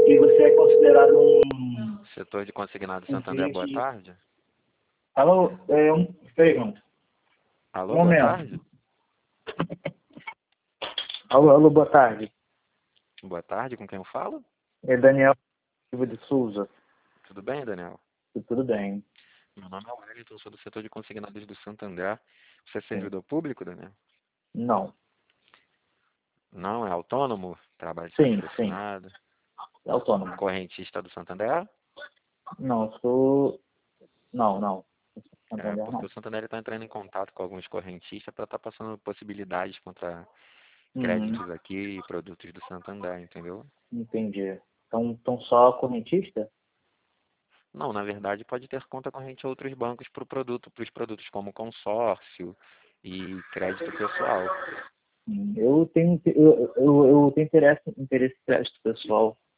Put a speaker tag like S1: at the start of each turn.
S1: que você é considerado um
S2: Setor de consignado Santander, boa
S1: cliente...
S2: tarde.
S1: Alô, pergunta. Um
S2: Alô, boa
S1: momento.
S2: tarde.
S1: Alô, boa tarde.
S2: Boa tarde, com quem eu falo?
S1: É Daniel Silva de Souza.
S2: Tudo bem, Daniel?
S1: Tudo bem.
S2: Meu nome é Wellington, sou do setor de consignados do Santander. Você é
S1: Sim.
S2: servidor público, Daniel?
S1: Não.
S2: Não, é autônomo? Trabalho de
S1: Sim.
S2: carteira assinada?
S1: É autônomo.
S2: Correntista do Santander?
S1: Não, sou... Não.
S2: É,
S1: Santander
S2: porque
S1: não.
S2: o Santander está entrando em contato com alguns correntistas para estar passando possibilidades contra
S1: Uhum,
S2: créditos aqui e produtos do Santander, entendeu?
S1: entendi. Então só correntista?
S2: Não, na verdade pode ter conta corrente a outros bancos para os produtos como consórcio e crédito pessoal.
S1: Eu tenho interesse em crédito pessoal.